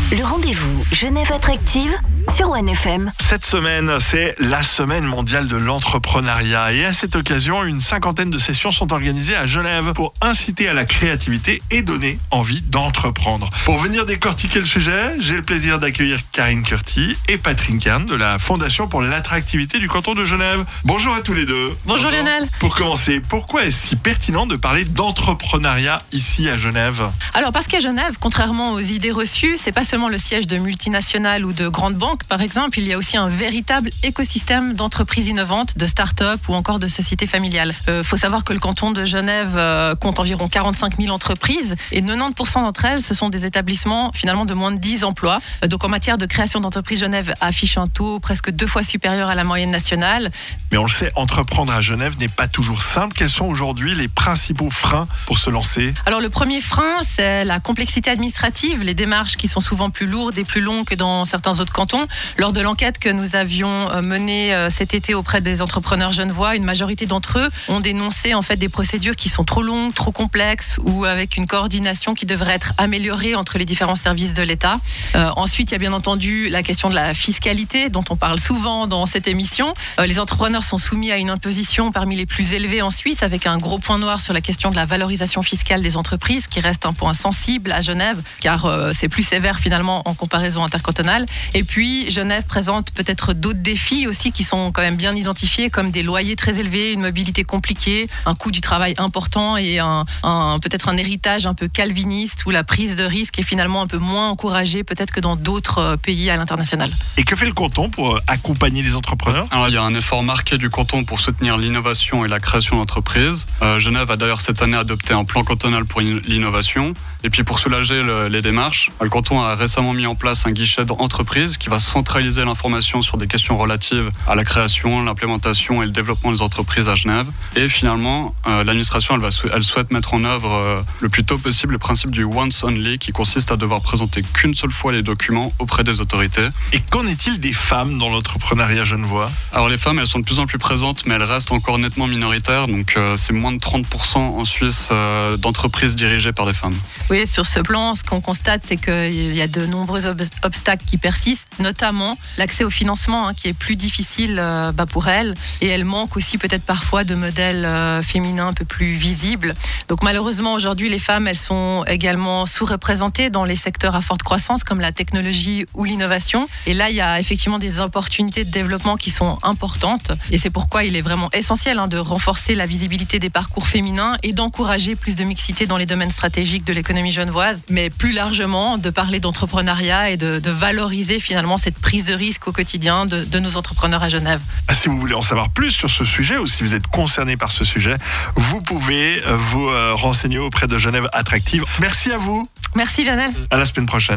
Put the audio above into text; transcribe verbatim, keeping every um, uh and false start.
Le rendez-vous Genève Attractive sur One F M. Cette semaine, c'est la semaine mondiale de l'entrepreneuriat. Et à cette occasion, une cinquantaine de sessions sont organisées à Genève pour inciter à la créativité et donner envie d'entreprendre. Pour venir décortiquer le sujet, j'ai le plaisir d'accueillir Karine Curti et Patrick Kern de la Fondation pour l'attractivité du canton de Genève. Bonjour à tous les deux. Bonjour, Bonjour Lionel. Pour commencer, pourquoi est-ce si pertinent de parler d'entrepreneuriat ici à Genève ? Alors parce qu'à Genève, contrairement aux idées reçues, c'est pas seulement le siège de multinationales ou de grandes banques, par exemple, il y a aussi un véritable écosystème d'entreprises innovantes, de start-up ou encore de sociétés familiales. Il euh, faut savoir que le canton de Genève euh, compte environ quarante-cinq mille entreprises et quatre-vingt-dix pour cent d'entre elles, ce sont des établissements finalement de moins de dix emplois. Euh, donc en matière de création d'entreprises, Genève affiche un taux presque deux fois supérieur à la moyenne nationale. Mais on le sait, entreprendre à Genève n'est pas toujours simple. Quels sont aujourd'hui les principaux freins pour se lancer ? Alors le premier frein, c'est la complexité administrative, les démarches qui sont souvent plus lourdes et plus longues que dans certains autres cantons. Lors de l'enquête que nous avions menée cet été auprès des entrepreneurs genevois, une majorité d'entre eux ont dénoncé en fait des procédures qui sont trop longues, trop complexes ou avec une coordination qui devrait être améliorée entre les différents services de l'État. Euh, ensuite, il y a bien entendu la question de la fiscalité dont on parle souvent dans cette émission. Euh, les entrepreneurs sont soumis à une imposition parmi les plus élevées en Suisse, avec un gros point noir sur la question de la valorisation fiscale des entreprises qui reste un point sensible à Genève car euh, c'est plus sévère finalement en comparaison intercantonale. Et puis Genève présente peut-être d'autres défis aussi qui sont quand même bien identifiés, comme des loyers très élevés, une mobilité compliquée, un coût du travail important et un, un, peut-être un héritage un peu calviniste où la prise de risque est finalement un peu moins encouragée peut-être que dans d'autres pays à l'international. Et que fait le canton pour accompagner les entrepreneurs ? Alors, il y a un effort marqué du canton pour soutenir l'innovation et la création d'entreprises. Euh, Genève a d'ailleurs cette année adopté un plan cantonal pour l'innovation. Et puis pour soulager le, les démarches, le canton a récemment mis en place un guichet d'entreprise qui va centraliser l'information sur des questions relatives à la création, l'implémentation et le développement des entreprises à Genève. Et finalement, euh, l'administration elle, va, elle souhaite mettre en œuvre euh, le plus tôt possible le principe du once only qui consiste à devoir présenter qu'une seule fois les documents auprès des autorités. Et qu'en est-il des femmes dans l'entrepreneuriat genevois ? Alors les femmes, elles sont de plus en plus présentes, mais elles restent encore nettement minoritaires. Donc euh, c'est moins de trente pour cent en Suisse euh, d'entreprises dirigées par des femmes. Oui, sur ce plan, ce qu'on constate, c'est qu'il y a de nombreux ob- obstacles qui persistent, notamment l'accès au financement hein, qui est plus difficile euh, bah, pour elles. Et elles manquent aussi peut-être parfois de modèles euh, féminins un peu plus visibles. Donc malheureusement, aujourd'hui, les femmes, elles sont également sous-représentées dans les secteurs à forte croissance comme la technologie ou l'innovation. Et là, il y a effectivement des opportunités de développement qui sont importantes. Et c'est pourquoi il est vraiment essentiel hein, de renforcer la visibilité des parcours féminins et d'encourager plus de mixité dans les domaines stratégiques de l'économie genevoise, mais plus largement de parler d'entrepreneuriat et de, de valoriser finalement cette prise de risque au quotidien de, de nos entrepreneurs à Genève. Ah, si vous voulez en savoir plus sur ce sujet ou si vous êtes concerné par ce sujet, vous pouvez vous euh, renseigner auprès de Genève Attractive. Merci à vous. Merci Lionel. À la semaine prochaine.